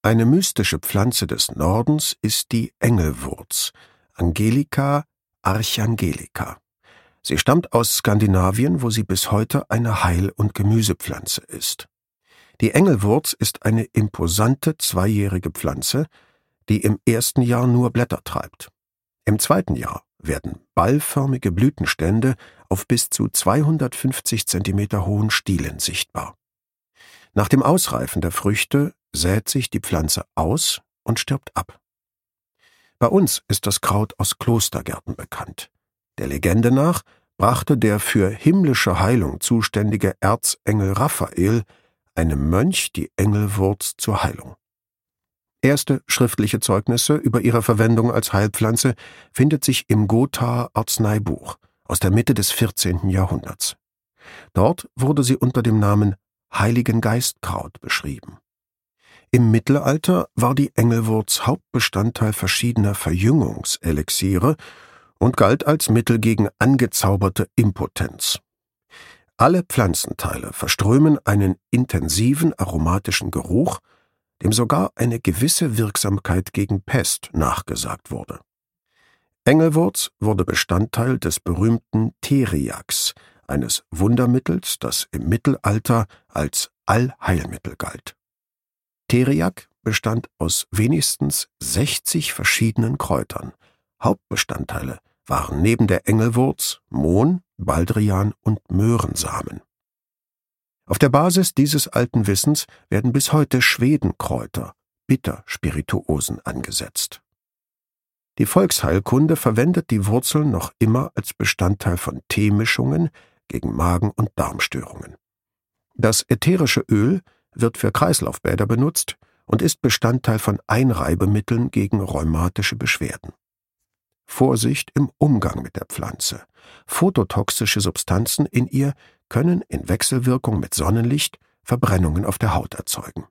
Eine mystische Pflanze des Nordens ist die Engelwurz, Angelica archangelica. Sie stammt aus Skandinavien, wo sie bis heute eine Heil- und Gemüsepflanze ist. Die Engelwurz ist eine imposante zweijährige Pflanze, die im ersten Jahr nur Blätter treibt. Im zweiten Jahr werden ballförmige Blütenstände auf bis zu 250 Zentimeter hohen Stielen sichtbar. Nach dem Ausreifen der Früchte sät sich die Pflanze aus und stirbt ab. Bei uns ist das Kraut aus Klostergärten bekannt. Der Legende nach brachte der für himmlische Heilung zuständige Erzengel Raphael einem Mönch die Engelwurz zur Heilung. Erste schriftliche Zeugnisse über ihre Verwendung als Heilpflanze findet sich im Gothaer Arzneibuch aus der Mitte des 14. Jahrhunderts. Dort wurde sie unter dem Namen Heiligen Geistkraut beschrieben. Im Mittelalter war die Engelwurz Hauptbestandteil verschiedener Verjüngungselixiere und galt als Mittel gegen angezauberte Impotenz. Alle Pflanzenteile verströmen einen intensiven aromatischen Geruch, dem sogar eine gewisse Wirksamkeit gegen Pest nachgesagt wurde. Engelwurz wurde Bestandteil des berühmten Theriaks, eines Wundermittels, das im Mittelalter als Allheilmittel galt. Theriak bestand aus wenigstens 60 verschiedenen Kräutern. Hauptbestandteile waren neben der Engelwurz Mohn, Baldrian und Möhrensamen. Auf der Basis dieses alten Wissens werden bis heute Schwedenkräuter, Bitterspirituosen, angesetzt. Die Volksheilkunde verwendet die Wurzeln noch immer als Bestandteil von Teemischungen gegen Magen- und Darmstörungen. Das ätherische Öl wird für Kreislaufbäder benutzt und ist Bestandteil von Einreibemitteln gegen rheumatische Beschwerden. Vorsicht im Umgang mit der Pflanze. Phototoxische Substanzen in ihr können in Wechselwirkung mit Sonnenlicht Verbrennungen auf der Haut erzeugen.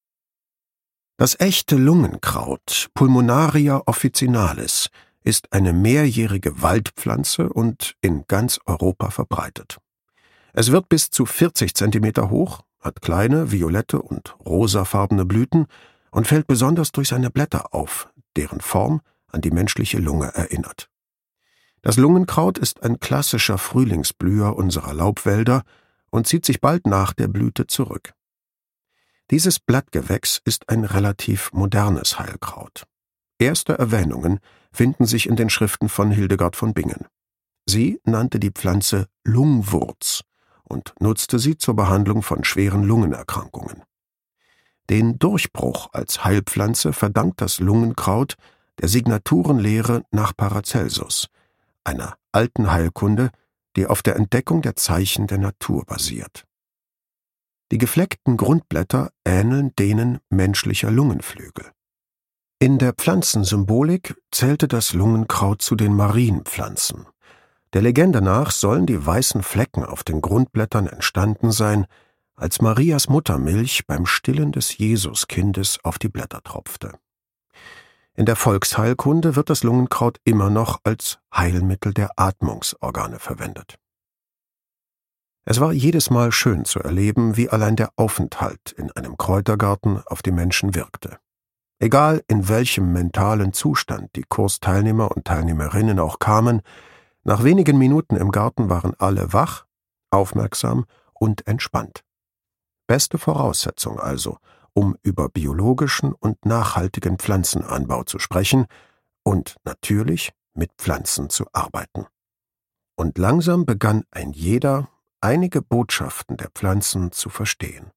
Das echte Lungenkraut, Pulmonaria officinalis, ist eine mehrjährige Waldpflanze und in ganz Europa verbreitet. Es wird bis zu 40 Zentimeter hoch, hat kleine, violette und rosafarbene Blüten und fällt besonders durch seine Blätter auf, deren Form an die menschliche Lunge erinnert. Das Lungenkraut ist ein klassischer Frühlingsblüher unserer Laubwälder und zieht sich bald nach der Blüte zurück. Dieses Blattgewächs ist ein relativ modernes Heilkraut. Erste Erwähnungen finden sich in den Schriften von Hildegard von Bingen. Sie nannte die Pflanze Lungwurz und nutzte sie zur Behandlung von schweren Lungenerkrankungen. Den Durchbruch als Heilpflanze verdankt das Lungenkraut der Signaturenlehre nach Paracelsus, einer alten Heilkunde, die auf der Entdeckung der Zeichen der Natur basiert. Die gefleckten Grundblätter ähneln denen menschlicher Lungenflügel. In der Pflanzensymbolik zählte das Lungenkraut zu den Marienpflanzen. Der Legende nach sollen die weißen Flecken auf den Grundblättern entstanden sein, als Marias Muttermilch beim Stillen des Jesuskindes auf die Blätter tropfte. In der Volksheilkunde wird das Lungenkraut immer noch als Heilmittel der Atmungsorgane verwendet. Es war jedes Mal schön zu erleben, wie allein der Aufenthalt in einem Kräutergarten auf die Menschen wirkte. Egal in welchem mentalen Zustand die Kursteilnehmer und Teilnehmerinnen auch kamen, nach wenigen Minuten im Garten waren alle wach, aufmerksam und entspannt. Beste Voraussetzung also, um über biologischen und nachhaltigen Pflanzenanbau zu sprechen und natürlich mit Pflanzen zu arbeiten. Und langsam begann ein jeder, einige Botschaften der Pflanzen zu verstehen.